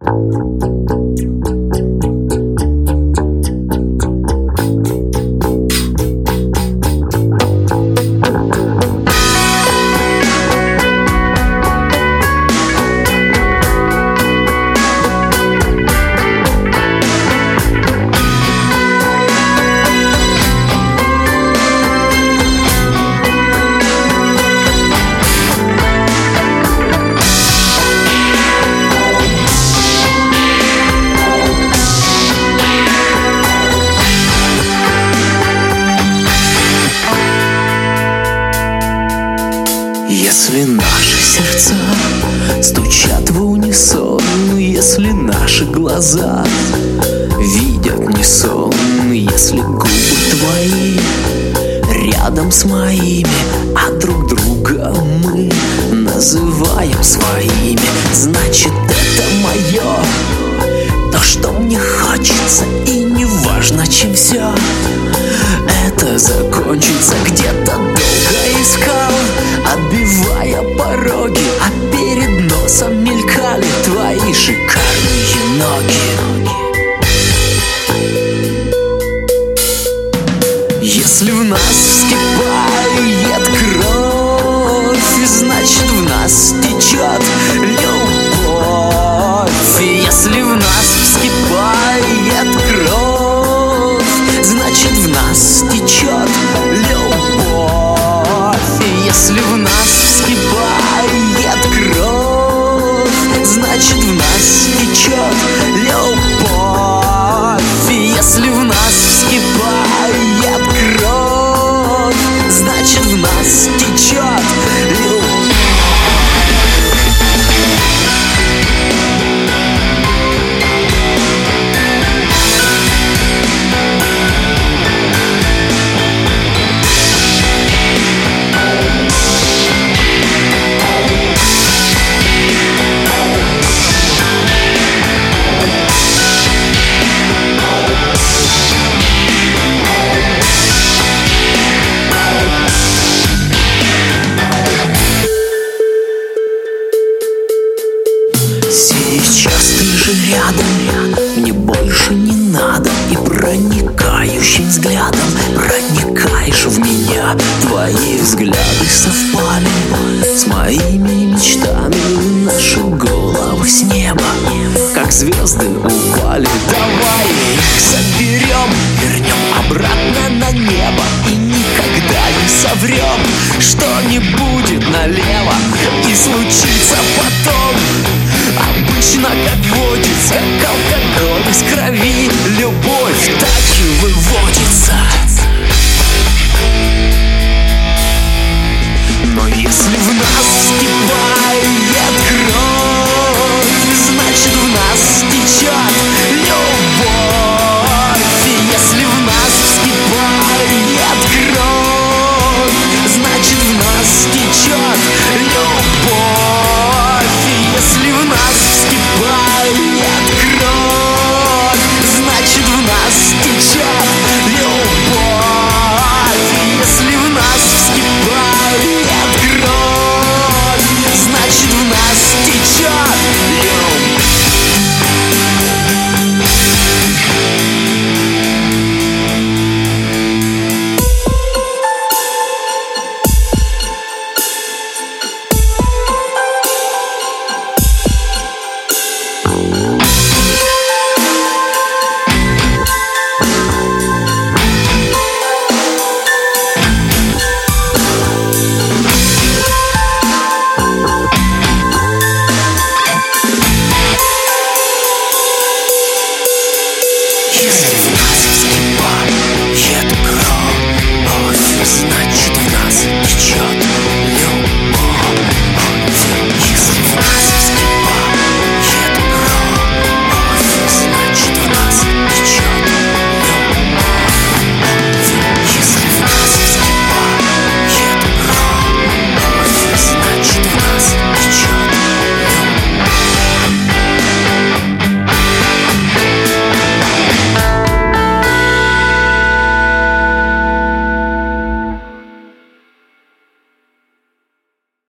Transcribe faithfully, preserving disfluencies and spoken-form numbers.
Если наши сердца стучат в унисон, если наши глаза видят не сон, если губы твои рядом с моими, а друг друга мы называем своими, значит это мое, то, что мне хочется, и не важно, чем все это закончится. Где-то долго искал, отбивая пороги, а перед носом мелькали твои шикарные ноги. Если в нас вскипает кровь, значит в нас течет любовь. Если в нас вскипает кровь, значит в нас течет любовь. Если в нас вскипает кровь, значит в нас течет любовь. Если в нас вскипает кровь, значит в нас течет любовь. Сейчас ты же рядом, мне больше не надо. И проникающим взглядом проникаешь в меня. Твои взгляды совпали с моими мечтами. Наши головы с неба, как звезды, упали. Давай их соберем, вернем обратно на небо. И никогда не соврем, что не будет налево. И случится потом, обычно, как водится, к алкоголю из крови любовь.